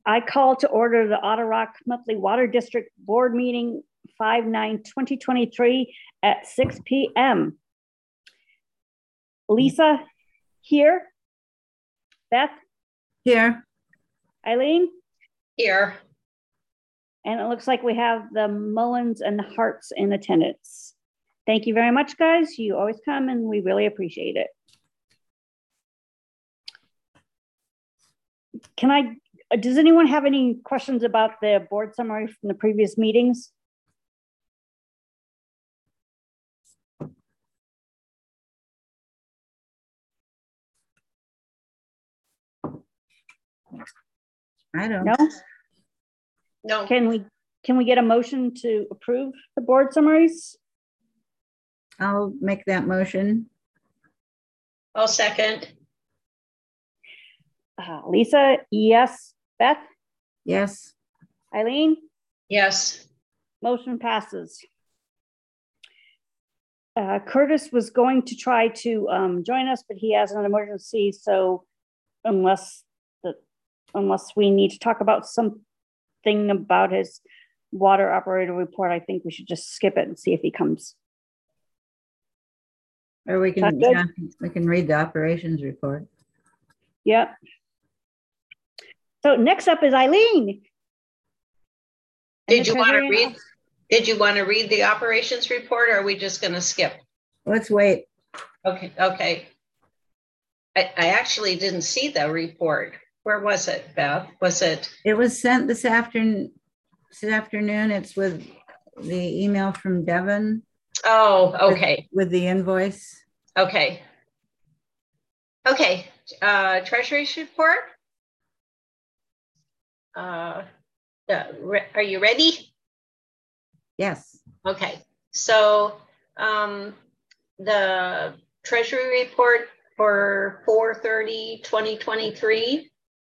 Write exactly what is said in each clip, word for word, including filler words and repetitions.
I call to order the Otter Rock Monthly Water District Board Meeting five nine twenty twenty-three at six p m Lisa, here. Beth? Here. Eileen? Here. And it looks like we have the Mullins and Harts in attendance. Thank you very much, guys. You always come and we really appreciate it. Can I, does anyone have any questions about the board summary from the previous meetings? I don't. No? No. Can we, can we get a motion to approve the board summaries? I'll make that motion. I'll second. Uh, Lisa, yes. Beth? Yes. Eileen? Yes. Motion passes. Uh, Curtis was going to try to um, join us, but he has an emergency. So unless the, unless we need to talk about something about his water operator report, I think we should just skip it and see if he comes. Or we can, yeah, we can read the operations report. Yep. So next up is Eileen. Did you want to read? Did you want to read the operations report, or are we just going to skip? Let's wait. Okay. Okay. I, I actually didn't see the report. Where was it, Beth? Was it? It was sent this afternoon. This afternoon. It's with the email from Devin. Oh, okay. With, with the invoice. Okay. Okay. Uh, Treasury's report. Uh, the, are you ready? Yes. Okay. So um, the Treasury report for four thirty twenty twenty-three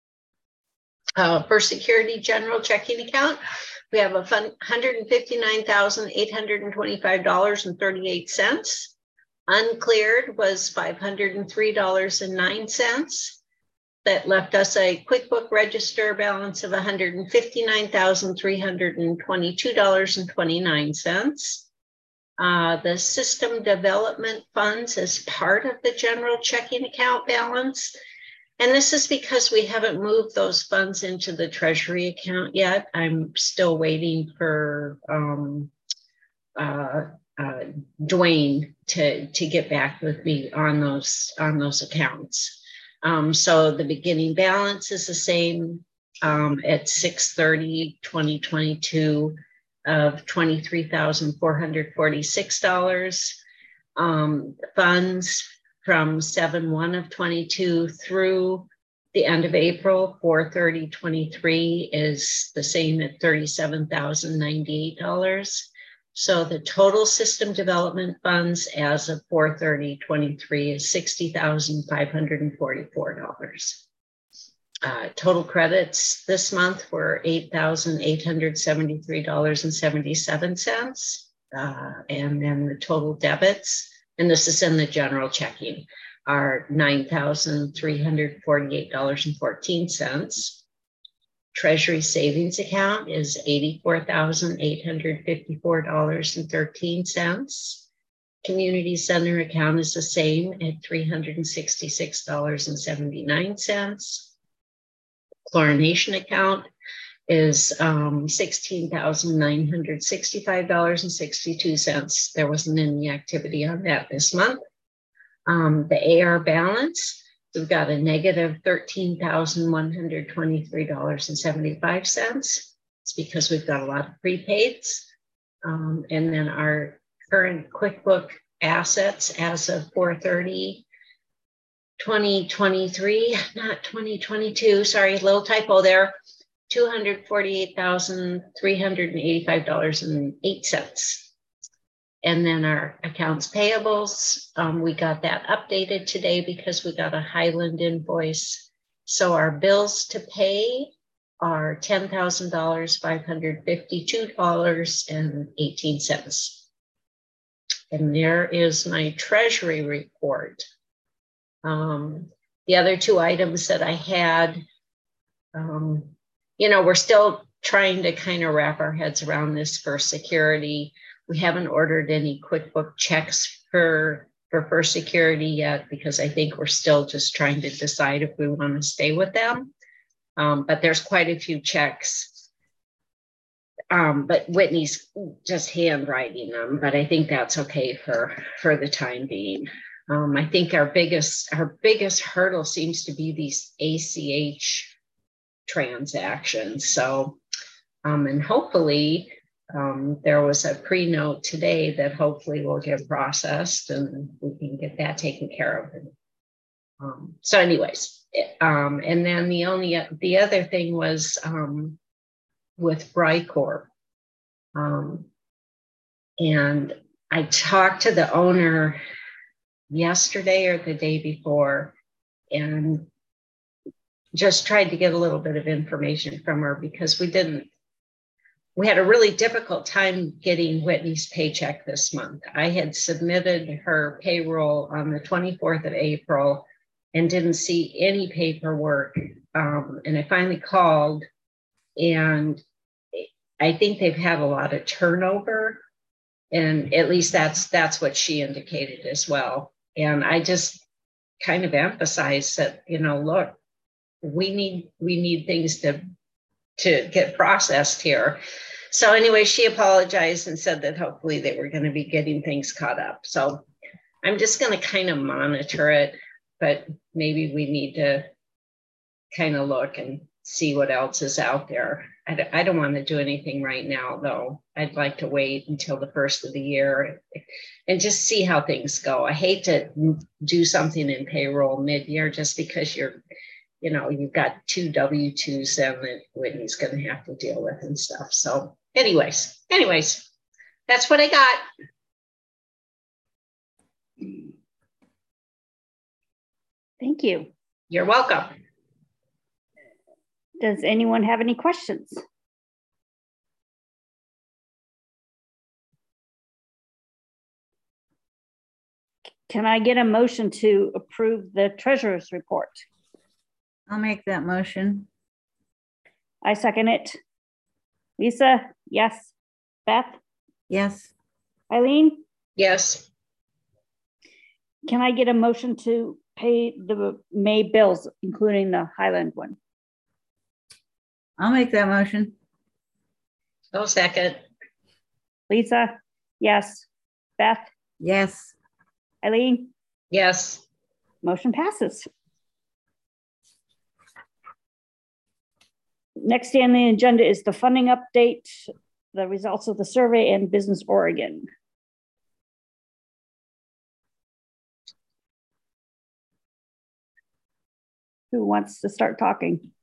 uh, for security general checking account, we have a fund one hundred fifty-nine thousand eight hundred twenty-five dollars and thirty-eight cents. Uncleared was five hundred three dollars and nine cents. That left us a QuickBook register balance of one hundred fifty-nine thousand three hundred twenty-two dollars and twenty-nine cents. Uh, the system development funds as part of the general checking account balance. And this is because we haven't moved those funds into the Treasury account yet. I'm still waiting for um, uh, uh, Dwayne to, to get back with me on those, on those accounts. Um, so the beginning balance is the same um, at six thirty twenty twenty-two of twenty-three thousand four hundred forty-six dollars. Um, funds from seven one of twenty-two through the end of April, four thirty twenty-three is the same at thirty-seven thousand ninety-eight dollars. So the total system development funds as of four thirty twenty-three is sixty thousand five hundred forty-four dollars. Uh, total credits this month were eight thousand eight hundred seventy-three dollars and seventy-seven cents. Uh, and then the total debits, and this is in the general checking, are nine thousand three hundred forty-eight dollars and fourteen cents. Treasury savings account is eighty-four thousand eight hundred fifty-four dollars and thirteen cents. Community center account is the same at three hundred sixty-six dollars and seventy-nine cents. Chlorination account is um, sixteen thousand nine hundred sixty-five dollars and sixty-two cents. There wasn't any activity on that this month. Um, the A R balance, we've got a negative thirteen thousand one hundred twenty-three dollars and seventy-five cents. It's because we've got a lot of prepaids. Um, and then our current QuickBook assets as of four thirty twenty twenty-three, not twenty twenty-two, sorry, little typo there, two hundred forty-eight thousand three hundred eighty-five dollars and eight cents. And then our accounts payables, um, we got that updated today because we got a Highland invoice. So our bills to pay are ten thousand five hundred fifty-two dollars and eighteen cents. And there is my Treasury report. Um, the other two items that I had um, you know, we're still trying to kind of wrap our heads around this First Security. We haven't ordered any QuickBook checks for, for First Security yet, because I think we're still just trying to decide if we want to stay with them. Um, but there's quite a few checks. Um, but Whitney's just handwriting them, but I think that's okay for, for the time being. Um, I think our biggest, our biggest hurdle seems to be these A C H transactions. So, um, and hopefully um, there was a pre-note today that hopefully will get processed and we can get that taken care of. And, um, so anyways, um, and then the only, the other thing was um, with Brycorp. Um, and I talked to the owner yesterday or the day before and just tried to get a little bit of information from her, because we didn't, we had a really difficult time getting Whitney's paycheck this month. I had submitted her payroll on the twenty-fourth of April and didn't see any paperwork. Um, and I finally called, and I think they've had a lot of turnover, and at least that's that's what she indicated as well. And I just kind of emphasized that, you know, look, we need we need things to to get processed here. So anyway, she apologized and said that hopefully they were going to be getting things caught up. So I'm just going to kind of monitor it, but maybe we need to kind of look and see what else is out there. I don't, I don't want to do anything right now, though. I'd like to wait until the first of the year and just see how things go. I hate to do something in payroll mid-year just because you're, you know, you've got two W two's then that Whitney's going to have to deal with and stuff. So anyways, anyways, that's what I got. Thank you. You're welcome. Does anyone have any questions? Can I get a motion to approve the treasurer's report? I'll make that motion. I second it. Lisa, yes. Beth? Yes. Eileen? Yes. Can I get a motion to pay the May bills, including the Highland one? I'll make that motion. Oh, second. Lisa? Yes. Beth? Yes. Eileen? Yes. Motion passes. Next on the agenda is the funding update, the results of the survey, and Business Oregon. Who wants to start talking?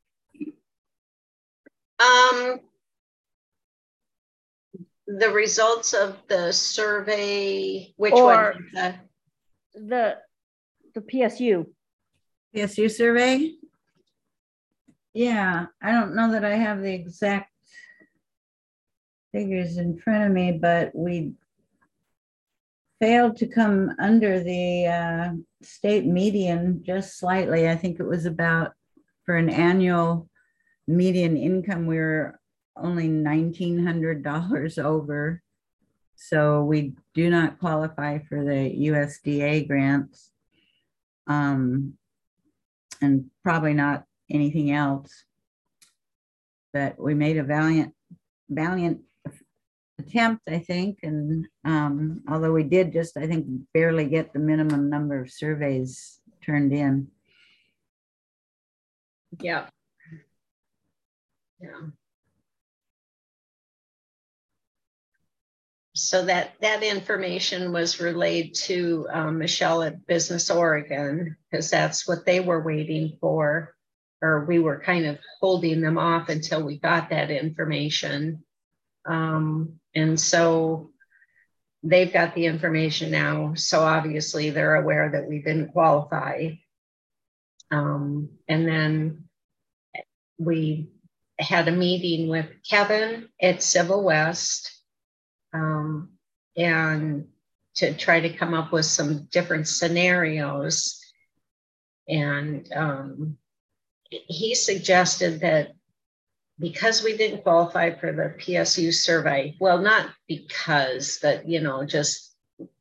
Um, the results of the survey, which Or one? The, the the P S U. P S U survey? Yeah, I don't know that I have the exact figures in front of me, but we failed to come under the uh, state median just slightly. I think it was about, for an annual median income, we were only nineteen hundred dollars over. So we do not qualify for the U S D A grants, um, and probably not anything else. But we made a valiant, valiant attempt, I think. And um, although we did just, I think, barely get the minimum number of surveys turned in. yeah. Yeah. So that, that information was relayed to um, Michelle at Business Oregon, because that's what they were waiting for, or we were kind of holding them off until we got that information. Um, and so they've got the information now. So obviously they're aware that we didn't qualify. Um, and then we had a meeting with Kevin at Civil West, um, and to try to come up with some different scenarios. And um, he suggested that because we didn't qualify for the P S U survey, well, not because that, you know, just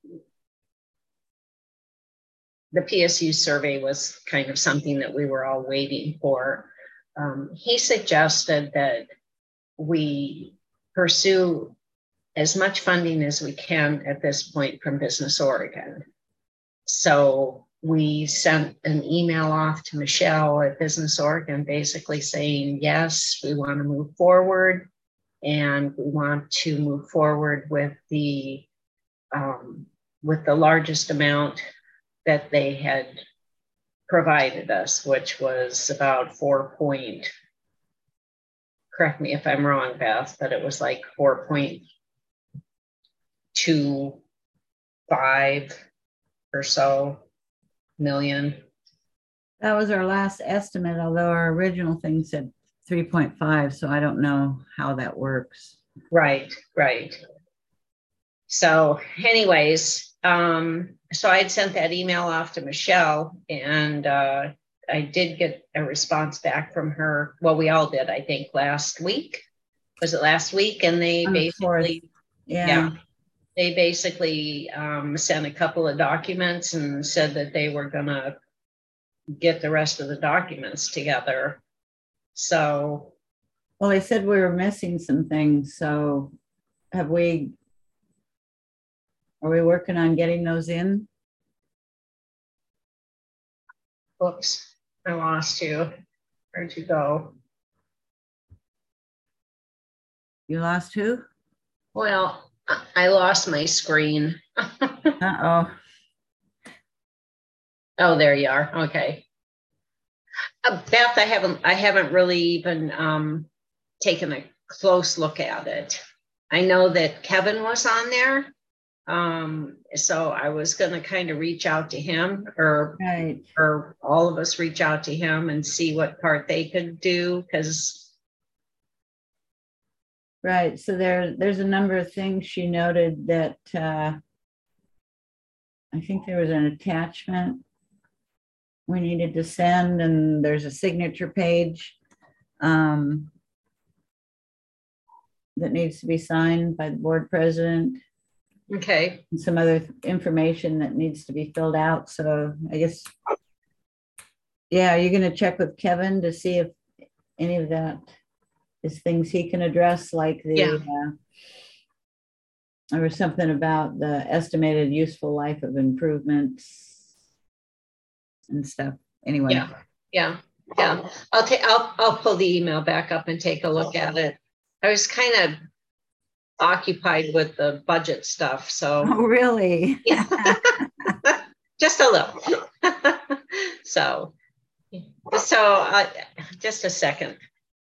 the P S U survey was kind of something that we were all waiting for. Um, he suggested that we pursue as much funding as we can at this point from Business Oregon. So we sent an email off to Michelle at Business Oregon, basically saying, yes, we want to move forward, and we want to move forward with the um, with the largest amount that they had provided us, which was about four point, correct me if I'm wrong, Beth, but it was like four point two five or so million. That was our last estimate, although our original thing said three point five, so I don't know how that works. Right, right. So anyways, um, so I had sent that email off to Michelle, and uh, I did get a response back from her. Well, we all did, I think, last week. Was it last week? And they On the basically, fourth. Yeah. yeah, they basically um, sent a couple of documents and said that they were gonna get the rest of the documents together. So, Well, they said we were missing some things, so have we, are we working on getting those in? oops, I lost you. Where'd you go? You lost who? Well, I lost my screen. Uh-oh. Oh, there you are. Okay. Uh, Beth, I haven't, I haven't really even um, taken a close look at it. I know that Kevin was on there. Um, so I was going to kind of reach out to him, or, Right. or all of us reach out to him and see what part they could do. Cause Right. So there, there's a number of things she noted that uh, I think there was an attachment we needed to send, and there's a signature page um, that needs to be signed by the board president, okay. and some other information that needs to be filled out. So I guess, yeah, you're going to check with Kevin to see if any of that is things he can address, like the, Yeah. uh, there was something about the estimated useful life of improvements and stuff. Anyway. Yeah. Yeah. Yeah. I'll take, I'll, I'll pull the email back up and take a look at it. I was kind of occupied with the budget stuff. So Oh, really? yeah. Just a little. so, so uh, just a second.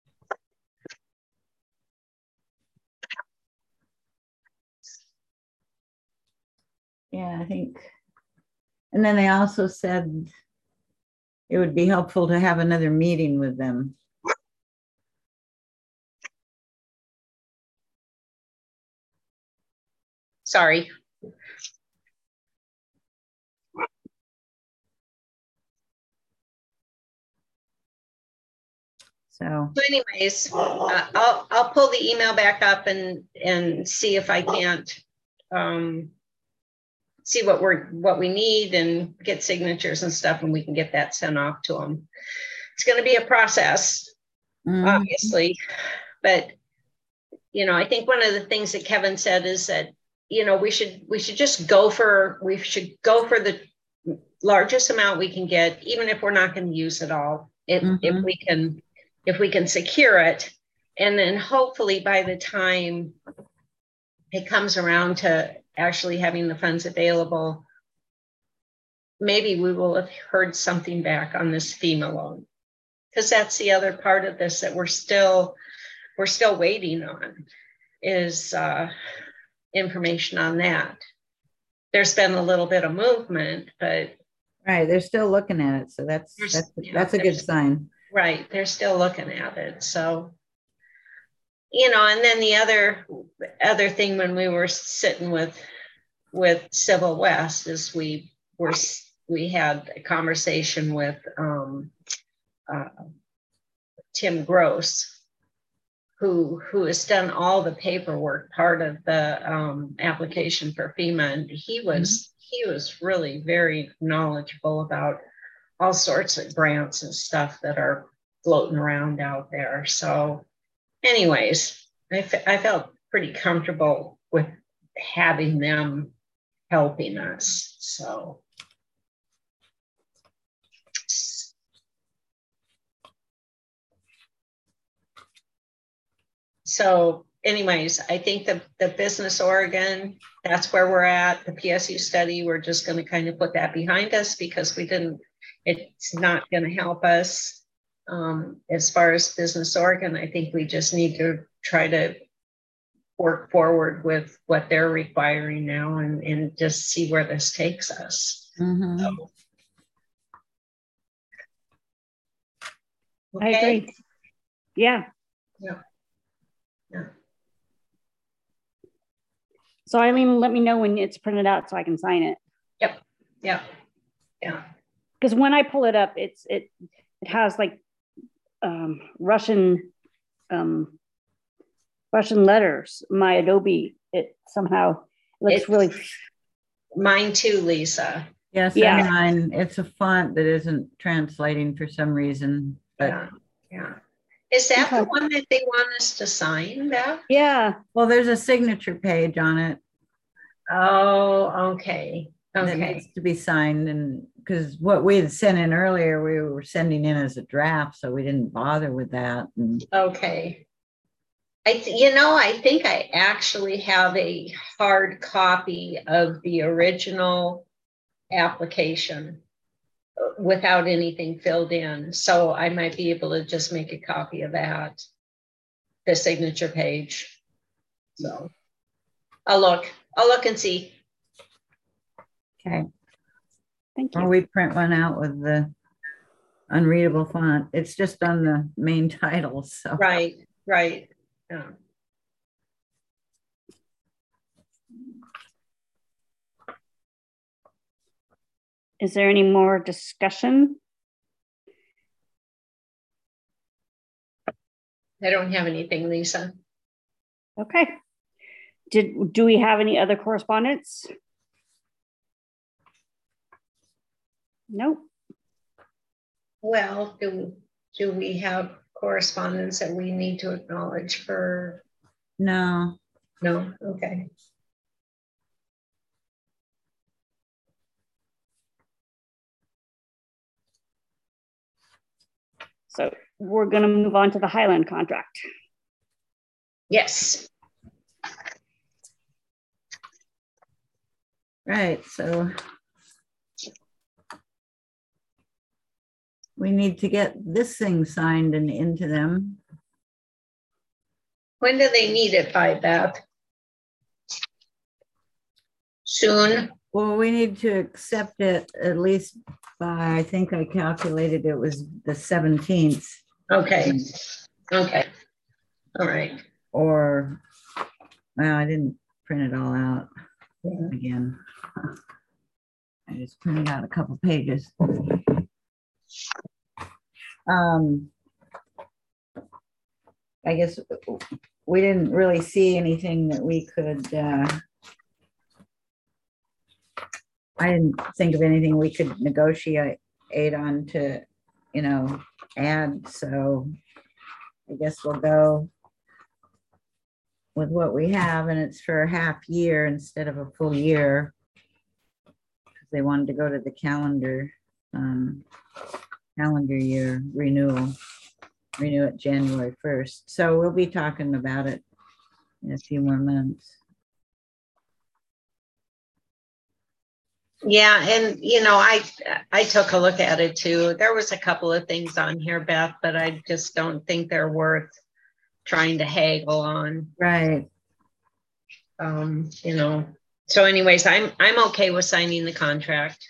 Yeah, I think. And then they also said it would be helpful to have another meeting with them. Sorry. So, So anyways, uh, I'll I'll pull the email back up and and see if I can't um, see what we're what we need and get signatures and stuff, and we can get that sent off to them. It's going to be a process, mm, obviously, but you know, I think one of the things that Kevin said is that you know we should we should just go for we should go for the largest amount we can get, even if we're not going to use it all. If mhm. if we can if we can secure it, and then hopefully by the time it comes around to actually having the funds available, maybe we will have heard something back on this FEMA loan, because that's the other part of this that we're still we're still waiting on, is uh, information on that. There's been a little bit of movement, but Right, they're still looking at it, so that's that's yeah, that's a good there's- sign. right, they're still looking at it. So, you know, and then the other other thing when we were sitting with with Civil West is we were we had a conversation with um, uh, Tim Gross, who who has done all the paperwork part of the um, application for FEMA, and he was mm-hmm. he was really very knowledgeable about all sorts of grants and stuff that are floating around out there. So anyways, I, f- I felt pretty comfortable with having them helping us. So So anyways, I think the, the Business Oregon, that's where we're at. The P S U study, we're just going to kind of put that behind us because we didn't, it's not going to help us. Um, as far as Business Oregon, I think we just need to try to work forward with what they're requiring now and, and just see where this takes us. Mm-hmm. So, okay. I agree. Yeah. Yeah. Yeah. So Eileen, let me know when it's printed out so I can sign it. Yep. Yeah. Yeah. Because when I pull it up, it's it it has like um, Russian um, Russian letters. My Adobe, it somehow looks it's, really. Mine too, Lisa. Yes, yeah. And mine. It's a font that isn't translating for some reason. But yeah. Yeah. Is that okay. The one that they want us to sign, Beth? Yeah. Well, there's a signature page on it. Oh, okay. Okay. That needs to be signed, and because what we had sent in earlier, we were sending in as a draft, so we didn't bother with that. And okay. I, th- you know, I think I actually have a hard copy of the original application without anything filled in. So I might be able to just make a copy of that, the signature page. So I'll look, I'll look and see. Okay. Thank you. Or we print one out with the unreadable font. It's just on the main title. So right, right. Yeah. Is there any more discussion? I don't have anything, Lisa. Okay. Did do we have any other correspondence? Nope. Well, do do we have correspondence that we need to acknowledge for? No. No. Okay. So we're going to move on to the Highland contract. Yes. Right. So we need to get this thing signed and into them. When do they need it by, Beth? Soon? Well, we need to accept it at least by, I think I calculated it was the seventeenth. Okay. Okay. All right. Or, well, I didn't print it all out yeah. again. I just printed out a couple pages. Um, I guess we didn't really see anything that we could, uh, I didn't think of anything we could negotiate on to, you know, add. So I guess we'll go with what we have, and it's for a half year instead of a full year. Because they wanted to go to the calendar, um, calendar year renewal, renew it January first. So we'll be talking about it in a few more months. Yeah, and you know, I I took a look at it too. There was a couple of things on here, Beth, but I just don't think they're worth trying to haggle on. Right. Um, you know. So anyways, I'm I'm okay with signing the contract.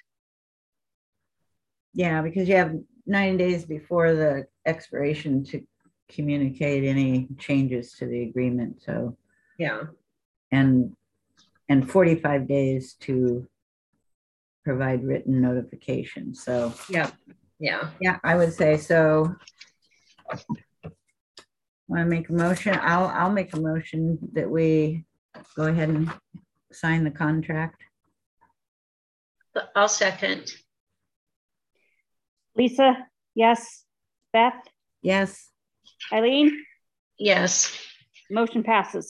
Yeah, because you have ninety days before the expiration to communicate any changes to the agreement. So yeah. And and forty-five days to provide written notification. So yeah, yeah, yeah, I would say so. Want to make a motion? I'll, I'll make a motion that we go ahead and sign the contract. I'll second. Lisa, yes. Beth, Yes. Eileen, Yes. motion passes.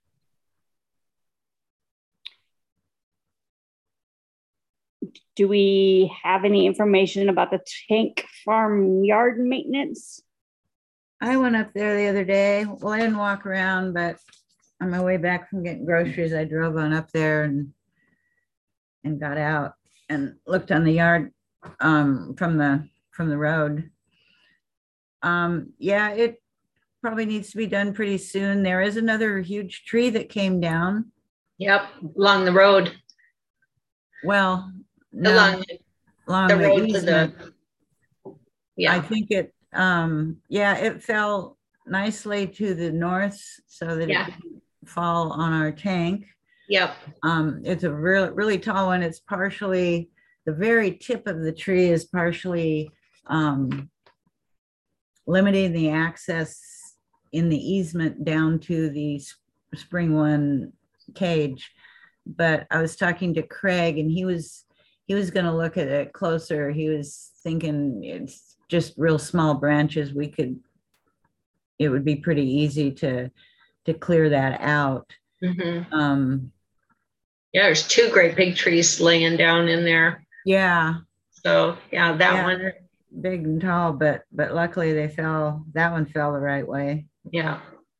Do we have any information about the tank farm yard maintenance? I went up there the other day. Well, I didn't walk around, but on my way back from getting groceries, I drove on up there and and got out and looked on the yard um, from the from the road. Um, yeah, it probably needs to be done pretty soon. There is another huge tree that came down. Yep, along the road. Well, no, along, along the the road easement. to the, yeah. I think it, um, yeah, it fell nicely to the north so that Yeah. it didn't fall on our tank. Yep. Um, it's a really, really tall one. It's partially, the very tip of the tree is partially um, limiting the access in the easement down to the spring one cage. But I was talking to Craig and he was, he was going to look at it closer. He was thinking it's just real small branches. We could, it would be pretty easy to, to clear that out. Mm-hmm. Um, yeah, there's two great big trees laying down in there. Yeah. So yeah, that yeah, one. Big and tall, but but luckily they fell, that one fell the right way. Yeah.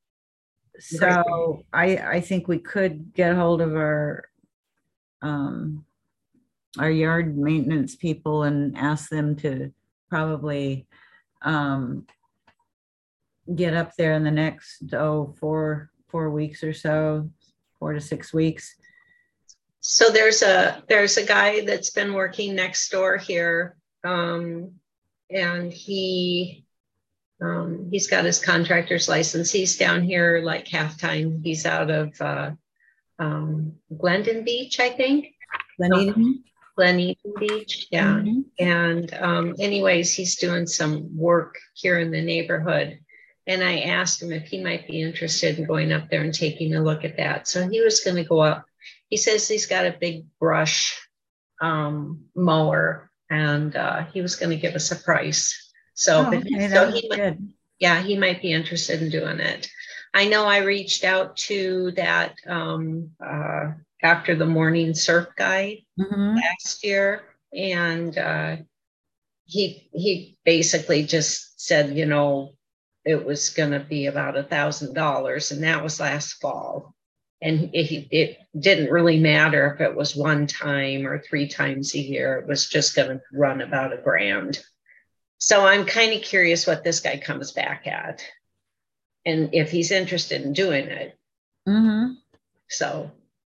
So I I think we could get hold of our um our yard maintenance people and ask them to probably um get up there in the next oh four four weeks or so, four to six weeks. So there's a there's a guy that's been working next door here, um, and he um, he's got his contractor's license. He's down here like half time. He's out of uh, um, Glendon Beach, I think. Gleneden? Gleneden Beach, yeah. Mm-hmm. And um, anyways, he's doing some work here in the neighborhood. And I asked him if he might be interested in going up there and taking a look at that. So he was going to go up. He says he's got a big brush um, mower, and uh, he was going to give us a price. So, Oh, okay, so that he might, good. yeah, he might be interested in doing it. I know I reached out to that um, uh, after the morning surf guy mm-hmm. last year, and uh, he he basically just said, you know, it was going to be about a thousand dollars, and that was last fall. And it, it didn't really matter if it was one time or three times a year. It was just going to run about a grand. So I'm kind of curious what this guy comes back at, and if he's interested in doing it. Mm-hmm. So,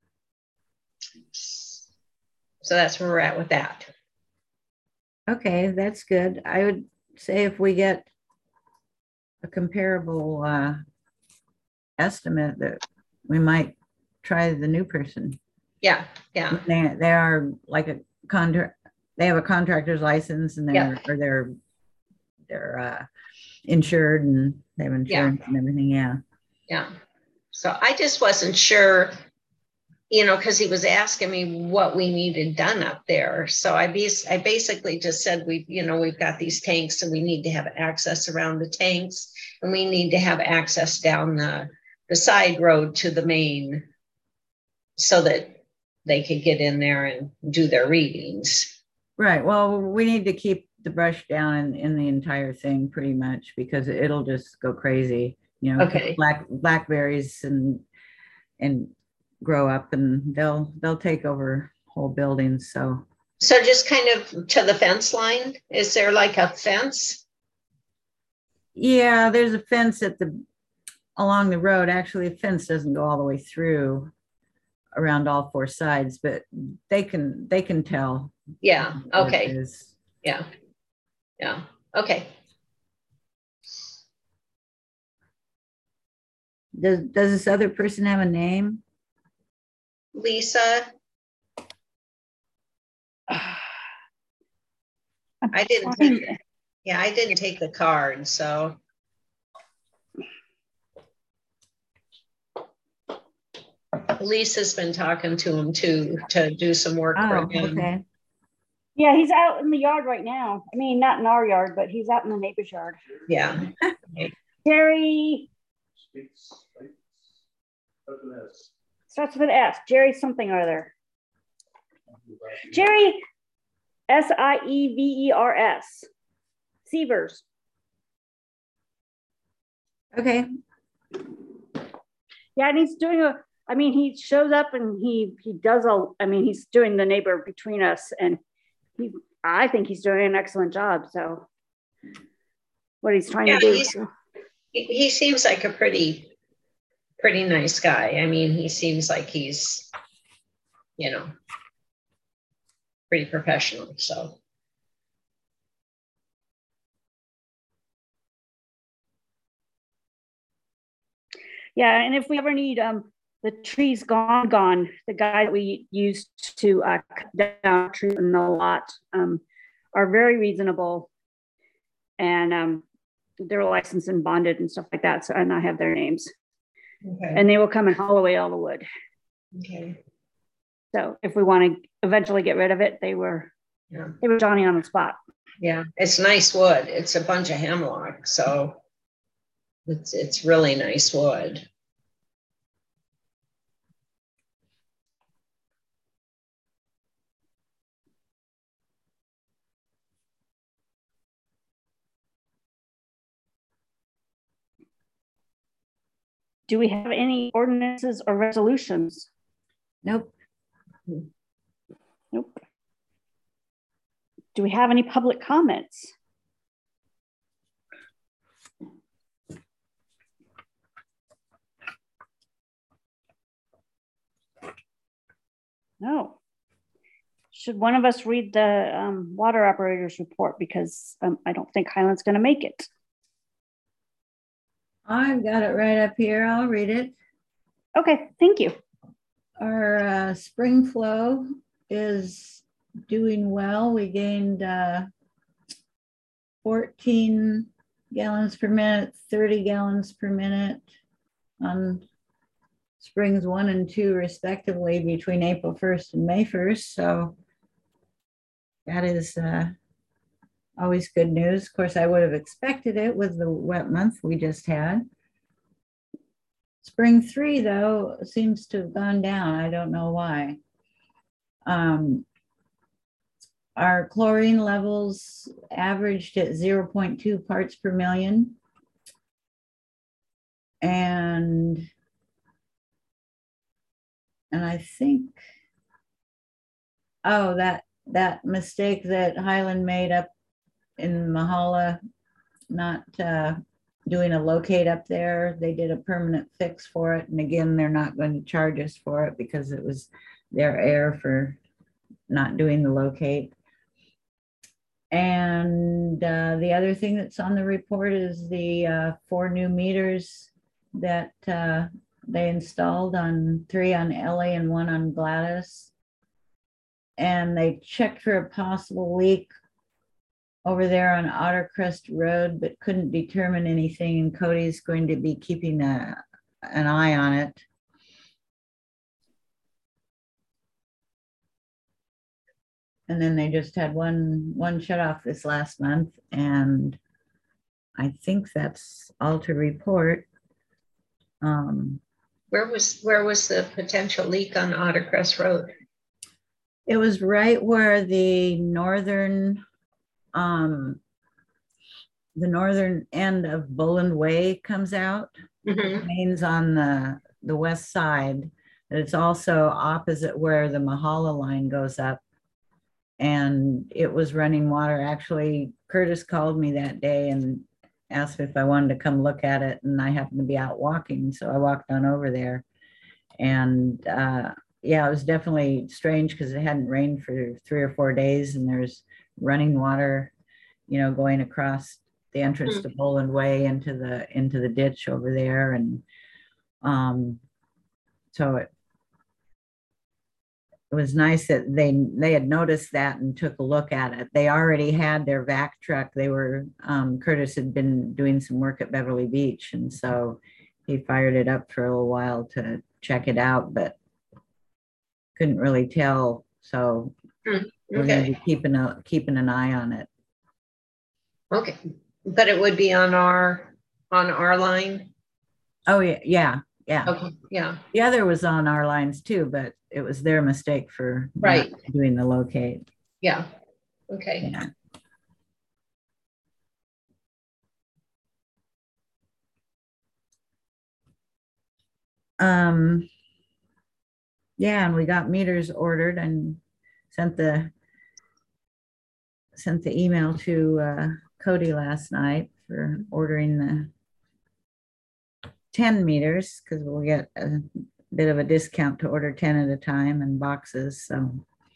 so that's where we're at with that. Okay, that's good. I would say if we get a comparable uh, estimate, that we might try the new person. Yeah, yeah. They, they are like a contract. They have a contractor's license, and they're yeah. or they're they're uh, insured, and they have insurance yeah. and everything. Yeah. Yeah. So I just wasn't sure, you know, because he was asking me what we needed done up there. So I be, I basically just said we, you know, we've got these tanks, and we need to have access around the tanks, and we need to have access down the the side road to the main, so that they could get in there and do their readings. Right. Well, we need to keep the brush down in, in the entire thing pretty much, because it'll just go crazy. You know, okay. black blackberries and and grow up, and they'll they'll take over whole buildings. So so just kind of to the fence line. Is there like a fence? Yeah, there's a fence at the along the road. Actually, the fence doesn't go all the way through around all four sides, but they can they can tell. Yeah. Okay. Yeah. Yeah. Okay. Does does this other person have a name? Lisa. I didn't take, yeah, I didn't take the card, so Lisa's been talking to him too, to do some work for Oh, him. okay. Yeah, he's out in the yard right now. I mean, not in our yard, but he's out in the neighbor's yard. Yeah. Jerry starts with an S. Jerry something or other. Jerry S I E V E R S. Sievers. Okay. Yeah, and he's doing a, I mean, he shows up and he he does a, I mean, he's doing the neighbor between us, and he, I think he's doing an excellent job. So what he's trying Yeah, to do. he's, he, he seems like a pretty, pretty nice guy. I mean, he seems like he's, you know, pretty professional. So. Yeah, and if we ever need um the trees gone, gone, the guy that we used to uh, cut down trees in the lot um, are very reasonable, and um, they're licensed and bonded and stuff like that. So, and I have their names, Okay. and they will come and haul away all the wood. Okay. So if we want to eventually get rid of it, they were Yeah. they were Johnny on the spot. Yeah, it's nice wood. It's a bunch of hemlock, so it's it's really nice wood. Do we have any ordinances or resolutions? Nope. Nope. Do we have any public comments? No. Should one of us read the um, water operators report, because um, I don't think Highland's going to make it. I've got it right up here. I'll read it. Okay, thank you. Our uh, spring flow is doing well. We gained uh, fourteen gallons per minute, thirty gallons per minute on springs one and two respectively between April first and May first. So that is uh, always good news. Of course, I would have expected it with the wet month we just had. Spring three, though, seems to have gone down. I don't know why. Um, our chlorine levels averaged at zero point two parts per million. And, and I think, oh, that, that mistake that Highland made up in Mahala, not uh, doing a locate up there. They did a permanent fix for it. And again, they're not going to charge us for it because it was their error for not doing the locate. And uh, the other thing that's on the report is the uh, four new meters that uh, they installed, on three on Ellie and one on Gladys. And they checked for a possible leak over there on Ottercrest Road, but couldn't determine anything. And Cody's going to be keeping a, an eye on it. And then they just had one, one shut off this last month. And I think that's all to report. Um, Where was where was the potential leak on Ottercrest Road? It was right where the northern um the northern end of Boland Way comes out. Mm-hmm. Mains on the the west side, but it's also opposite where the Mahala line goes up. And it was running water. Actually, Curtis called me that day and asked if I wanted to come look at it, and I happened to be out walking, so I walked on over there. And uh yeah, it was definitely strange because it hadn't rained for three or four days, and there's running water, you know, going across the entrance mm. to Boland Way into the into the ditch over there. And um so it it was nice that they they had noticed that and took a look at it. They already had their vac truck. They were um Curtis had been doing some work at Beverly Beach, and so he fired it up for a little while to check it out. But couldn't really tell. So Hmm, we're going to okay. be keeping a keeping an eye on it. Okay, but it would be on our on our line. Oh yeah, yeah, yeah. Okay, yeah. The other was on our lines too, but it was their mistake for Right. not doing the locate. Yeah. Okay. Yeah. Um, yeah, and we got meters ordered and sent the sent the email to uh, Cody last night for ordering the ten meters because we'll get a bit of a discount to order ten at a time and boxes. So.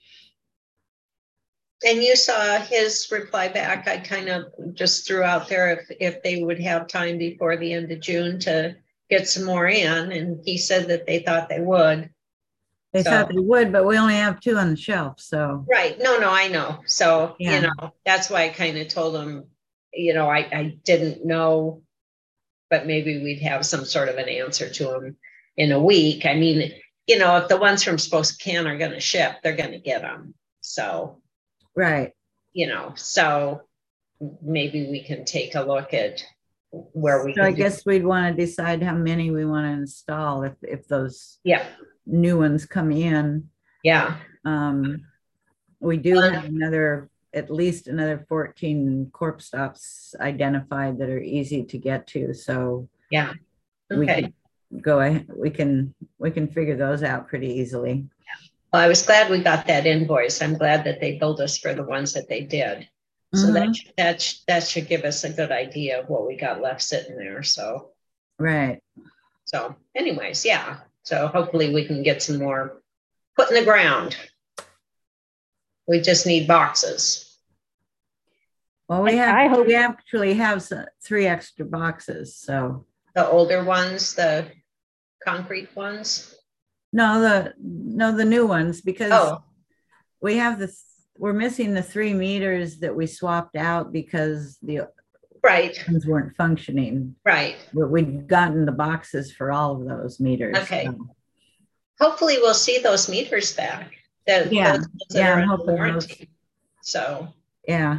And you saw his reply back. I kind of just threw out there if if they would have time before the end of June to get some more in, and he said that they thought they would. They So, thought they would, but we only have two on the shelf, so. right. No, no, I know. So, Yeah. you know, that's why I kind of told him, you know, I, I didn't know, but maybe we'd have some sort of an answer to him in a week. I mean, you know, if the ones from Spokane are going to ship, they're going to get them. So, Right. you know, so maybe we can take a look at where we So can I do- guess we'd want to decide how many we want to install if, if those yeah, new ones come in. yeah, Um, we do have another, at least another fourteen corp stops identified that are easy to get to. So yeah. we Okay. can go ahead, we can, we can figure those out pretty easily. Well, I was glad we got that invoice. I'm glad that they billed us for the ones that they did. So Mhm. that, that, that should give us a good idea of what we got left sitting there. So, Right. so anyways, yeah. So hopefully we can get some more put in the ground. We just need boxes. Well, we I- have, I hope- we actually have some, three extra boxes, so. The older ones, the concrete ones. No, the, no, the new ones, because Oh, we have the, we're missing the three meters that we swapped out because the right, ones weren't functioning. right. But we've gotten the boxes for all of those meters. Okay. so. Hopefully we'll see those meters back. That, Yeah, those that yeah, are I'm under hoping warranty. So, Yeah.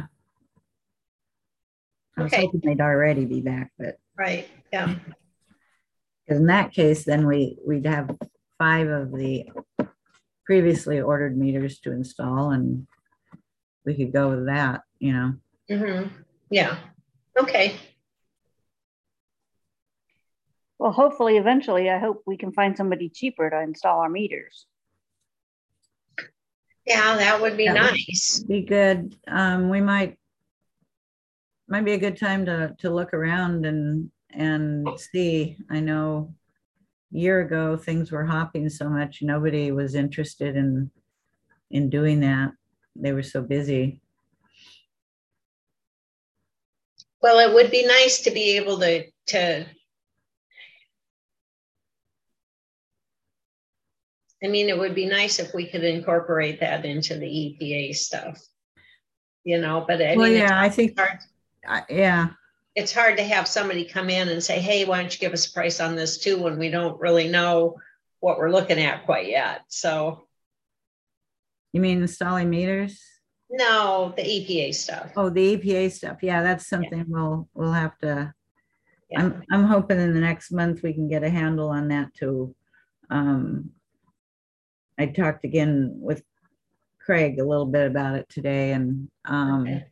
I was Okay. hoping they'd already be back, but right, yeah. because in that case, then we, we'd have five of the previously ordered meters to install and we could go with that, you know. Mm-hmm. Yeah. Okay. Well, hopefully, eventually, I hope we can find somebody cheaper to install our meters. Yeah, that would be That would nice. Be good. Um, we might, might be a good time to, to look around and, and see. I know a year ago, things were hopping so much, nobody was interested in, in doing that. They were so busy. Well, it would be nice to be able to, to I mean, it would be nice if we could incorporate that into the E P A stuff, you know, but I Well, mean, yeah, I it's think, hard, I- yeah, it's hard to have somebody come in and say, hey, why don't you give us a price on this too, when we don't really know what we're looking at quite yet. So you mean installing meters? no, the E P A stuff. Oh, the E P A stuff. Yeah, that's something we'll, we'll have to, Yeah. I'm, I'm hoping in the next month we can get a handle on that too. Um, I talked again with Craig a little bit about it today and, um, Okay.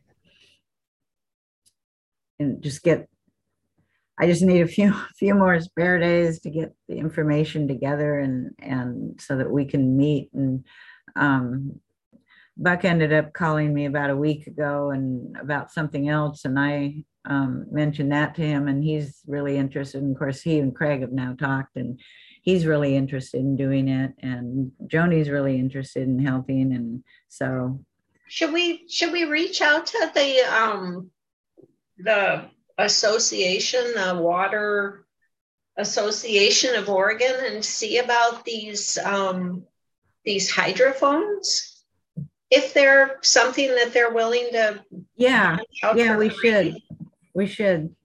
and just get, I just need a few, few more spare days to get the information together and, and so that we can meet. And, um, Buck ended up calling me about a week ago and about something else. And I, um, mentioned that to him and he's really interested. And of course, he and Craig have now talked and he's really interested in doing it. And Joni's really interested in helping. And so. Should we, should we reach out to the, um, the association, the Water Association of Oregon and see about these, um, these hydrophones? If they're something that they're willing to. Yeah, yeah, we free. should, we should.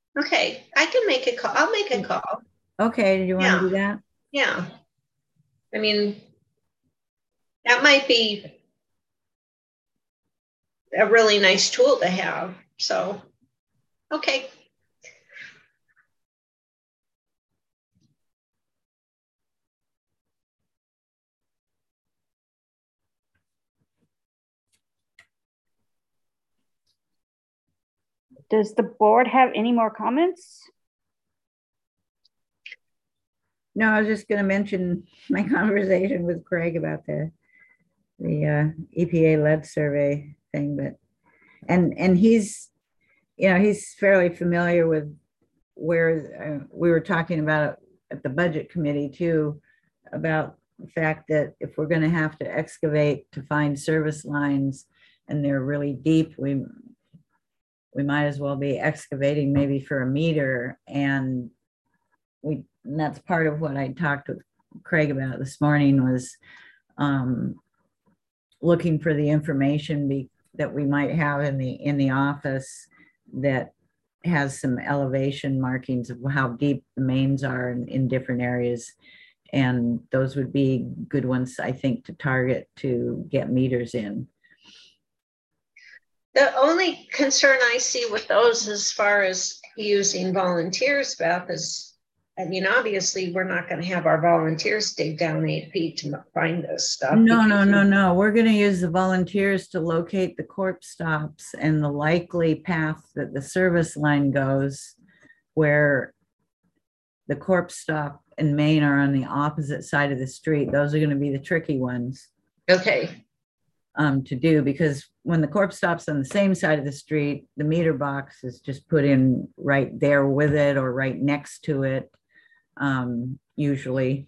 Okay, I can make a call. I'll make a call. Okay, do you want Yeah. to do that? Yeah. I mean, that might be a really nice tool to have. So, okay. Does the board have any more comments? No, I was just going to mention my conversation with Craig about the the uh, E P A lead survey thing, but and and he's, you know, he's fairly familiar with where uh, we were talking about at the budget committee too, about the fact that if we're going to have to excavate to find service lines and they're really deep, we we might as well be excavating maybe for a meter. And we and that's part of what I talked with Craig about this morning was um, looking for the information be, that we might have in the in the office that has some elevation markings of how deep the mains are in, in different areas. And those would be good ones, I think, to target to get meters in. The only concern I see with those as far as using volunteers, Beth, is, I mean, obviously, we're not going to have our volunteers dig down eight feet to find this stuff. No, no, no, no. We're going to use the volunteers to locate the corpse stops and the likely path that the service line goes, where the corpse stop and main are on the opposite side of the street. Those are going to be the tricky ones. Okay. Um, to do, because when the corpse stops on the same side of the street, the meter box is just put in right there with it or right next to it, um, usually.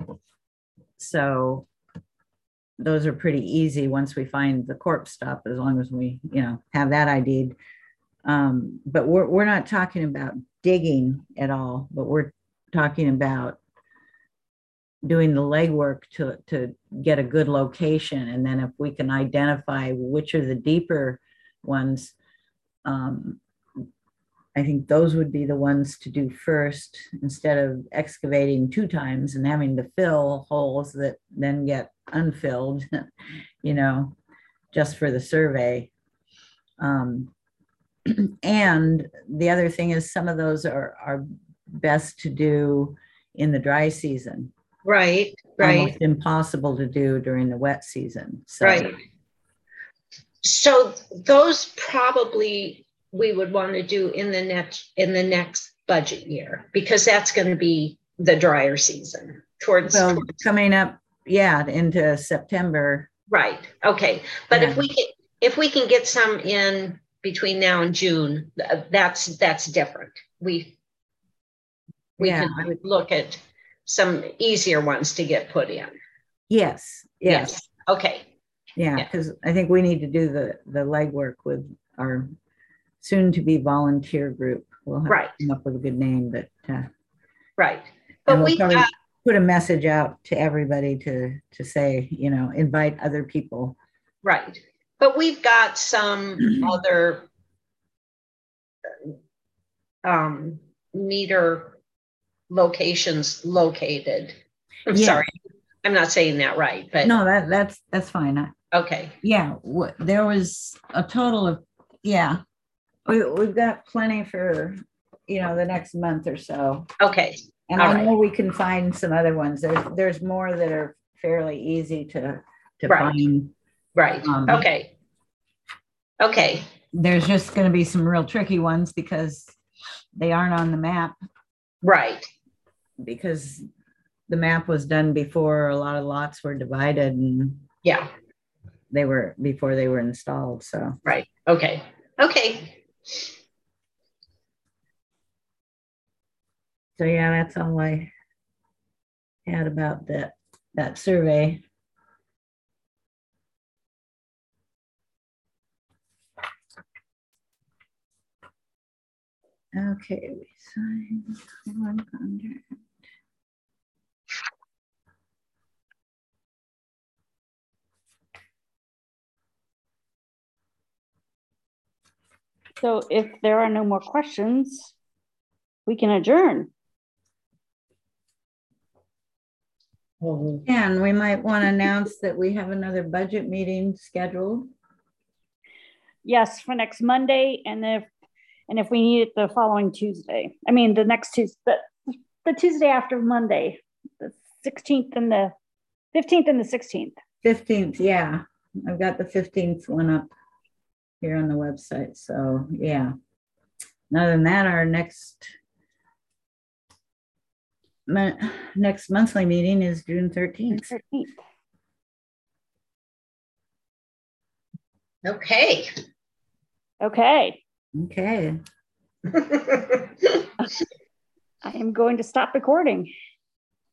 So those are pretty easy once we find the corpse stop, as long as we, you know, have that I D'd. Um, but we're, we're not talking about digging at all, but we're talking about doing the legwork to, to get a good location. And then if we can identify which are the deeper ones, um, I think those would be the ones to do first, instead of excavating two times and having to fill holes that then get unfilled, you know, just for the survey. Um, and the other thing is some of those are, are best to do in the dry season. Right, right. Almost impossible to do during the wet season. So. Right. So those probably we would want to do in the next in the next budget year, because that's going to be the drier season towards, well, towards coming up, yeah, into September. Right. Okay. But yeah. if we can if we can get some in between now and June, that's that's different. We we yeah, can would look at some easier ones to get put in. Yes. Yes. yes. Okay. Yeah, because yeah. I think we need to do the the legwork with our soon-to-be volunteer group. We'll have right. to come up with a good name, but uh, right. But we'll we probably uh, put a message out to everybody to to say, you know, invite other people. Right. But we've got some other um, meter locations located. I'm yeah. sorry, I'm not saying that right, but no, that that's that's fine. Okay. Yeah, w- there was a total of yeah. We we've got plenty for, you know, the next month or so. Okay. And All I right. know we can find some other ones. There's there's more that are fairly easy to to right. find. Right. Um, okay. Okay. There's just going to be some real tricky ones because they aren't on the map. Right. Because the map was done before a lot of lots were divided, and yeah, they were before they were installed. So right. Okay. Okay. So yeah, that's all I had about that that survey. Okay, we signed one contract. So if there are no more questions, we can adjourn. Oh, And we might want to announce that we have another budget meeting scheduled. Yes, for next Monday, and if, and if we need it, the following Tuesday. I mean, the next Tuesday, the, the Tuesday after Monday, the sixteenth and the fifteenth and the sixteenth. fifteenth, yeah. I've got the fifteenth one up here on the website. So yeah. Other than that, our next mo- next monthly meeting is June thirteenth. thirteenth. Okay. Okay, Okay. I am going to stop recording.